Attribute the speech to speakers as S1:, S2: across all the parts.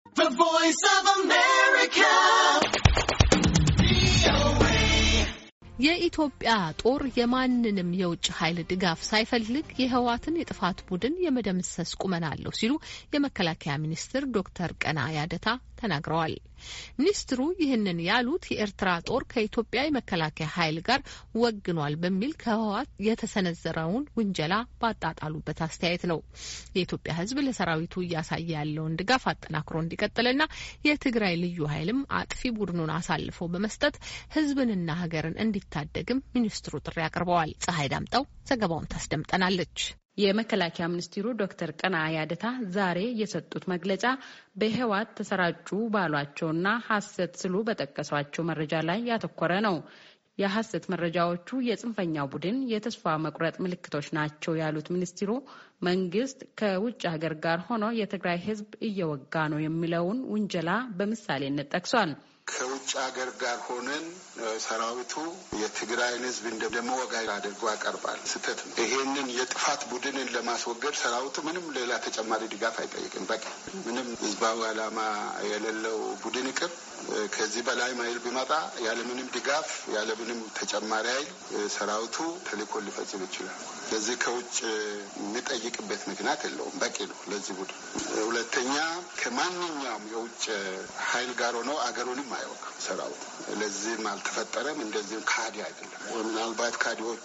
S1: The Voice of America.
S2: የኢትዮጵያ ጦር የማንንም የውጭ ኃይል ድጋፍ ሳይፈልግ የህወሓትን የጥፋት ቡድን የመደምሰስ ቁመና አለው ሲሉ የመከላከያ ሚኒስትር ዶክተር ቀና ያደታ ተናግረዋል። ሚኒስትሩ ይህንን ያሉት የኤርትራ ጦር ከኢትዮጵያ የመከላከያ ኃይል ጋር ወግኗል በሚል ከህወሓት የተሰነዘረውን ውንጀላ ባጣጣሉበት አስተያየት ነው። የኢትዮጵያ ሕዝብ ለሰራዊቱ እያሳየ ያለውን ድጋፍ አጠናክሮ እንዲቀጥልና የትግራይ ልዩ ኃይልም አጥፊ ቡድኑን አሳልፎ በመስጠት ሕዝብንና ሀገርን እንዲታደግም ሚኒስትሩ ጥሪ አቅርበዋል። ፀሐይ ዳምጠው ዘገባውን ታስደምጠናለች።
S3: የመከላከያ ሚኒስትሩ ዶክተር ቀና ያደታ ዛሬ የሰጡት መግለጫ በህወሓት ተሰራጩ ባሏቸውና ሐሰት ስሉ በጠቀሷቸው መረጃ ላይ ያተኮረ ነው። የሐሰት መረጃዎቹ የጽንፈኛው ቡድን የተስፋ መቁረጥ ምልክቶች ናቸው ያሉት ሚኒስትሩ መንግስት ከውጭ ሀገር ጋር ሆኖ የትግራይ ህዝብ እየወጋ ነው የሚለውን ውንጀላ በምሳሌነት ጠቅሷል።
S4: ከውጭ ሀገር ጋር ሆነን ሰራዊቱ የትግራይን ህዝብ እንደመወጋ አድርጎ ያቀርባል። ስህተት ነው። ይሄንን የጥፋት ቡድንን ለማስወገድ ሰራዊቱ ምንም ሌላ ተጨማሪ ድጋፍ አይጠይቅም። በቃ ምንም ህዝባዊ ዓላማ የሌለው ቡድን ይቅር ከዚህ በላይ ማይል ቢመጣ ያለምንም ድጋፍ ያለምንም ተጨማሪ ኃይል ሰራዊቱ ተልዕኮ ሊፈጽም ይችላል። ስለዚህ ከውጭ የሚጠይቅበት ምክንያት የለውም። በቂ ነው ለዚህ ቡድን። ሁለተኛ ከማንኛውም የውጭ ኃይል ጋር ሆኖ አገሩንም አይወቅም ሰራዊቱ። ለዚህም አልተፈጠረም። እንደዚህም ካዲ አይደለም። ምናልባት ካዲዎቹ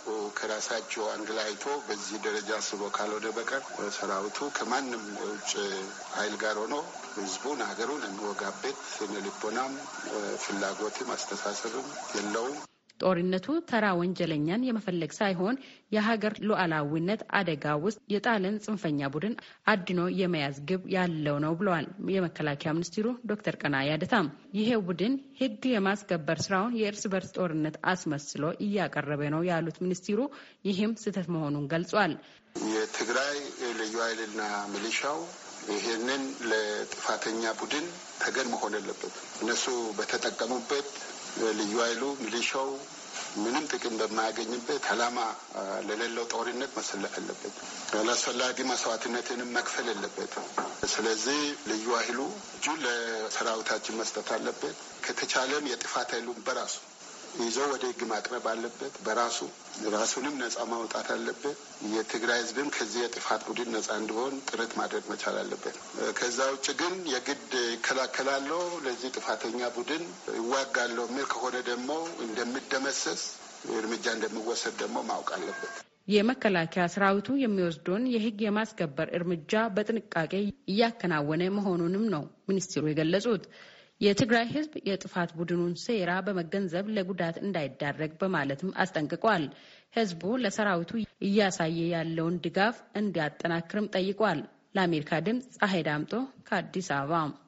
S4: ከራሳቸው አንግል አይቶ በዚህ ደረጃ ስቦ ካልሆነ በቀር ሰራዊቱ ከማንም የውጭ ኃይል ጋር ሆኖ ህዝቡን ሀገሩን የሚወጋበት ልቦናም ፍላጎትም አስተሳሰብም የለውም።
S3: ጦርነቱ ተራ ወንጀለኛን የመፈለግ ሳይሆን የሀገር ሉዓላዊነት አደጋ ውስጥ የጣለን ጽንፈኛ ቡድን አድኖ የመያዝ ግብ ያለው ነው ብለዋል የመከላከያ ሚኒስትሩ ዶክተር ቀና ያደታም። ይሄ ቡድን ህግ የማስከበር ስራውን የእርስ በርስ ጦርነት አስመስሎ እያቀረበ ነው ያሉት ሚኒስትሩ ይህም ስህተት መሆኑን ገልጿል።
S4: የትግራይ ልዩ ኃይልና ሚሊሻው ይሄንን ለጥፋተኛ ቡድን ተገን መሆን የለበት። እነሱ በተጠቀሙበት ልዩ ኃይሉ ሚሊሻው ምንም ጥቅም በማያገኝበት ዓላማ ለሌለው ጦርነት መሰለፍ አለበት። አላስፈላጊ መስዋዕትነትንም መክፈል የለበት። ስለዚህ ልዩ ኃይሉ እጁን ለሰራዊታችን መስጠት አለበት። ከተቻለም የጥፋት ኃይሉን በራሱ ይዞ ወደ ህግ ማቅረብ አለበት። በራሱ ራሱንም ነጻ ማውጣት አለበት። የትግራይ ህዝብም ከዚህ የጥፋት ቡድን ነጻ እንዲሆን ጥረት ማድረግ መቻል አለበት። ከዛ ውጭ ግን የግድ ይከላከላለሁ ለዚህ ጥፋተኛ ቡድን ይዋጋለሁ የሚል ከሆነ ደግሞ እንደሚደመሰስ እርምጃ እንደሚወሰድ ደግሞ ማወቅ አለበት።
S3: የመከላከያ ሰራዊቱ የሚወስደውን የህግ የማስከበር እርምጃ በጥንቃቄ እያከናወነ መሆኑንም ነው ሚኒስትሩ የገለጹት። የትግራይ ህዝብ የጥፋት ቡድኑን ሴራ በመገንዘብ ለጉዳት እንዳይዳረግ በማለትም አስጠንቅቋል። ህዝቡ ለሰራዊቱ እያሳየ ያለውን ድጋፍ እንዲያጠናክርም ጠይቋል። ለአሜሪካ ድምፅ ፀሐይ ዳምጦ ከአዲስ አበባ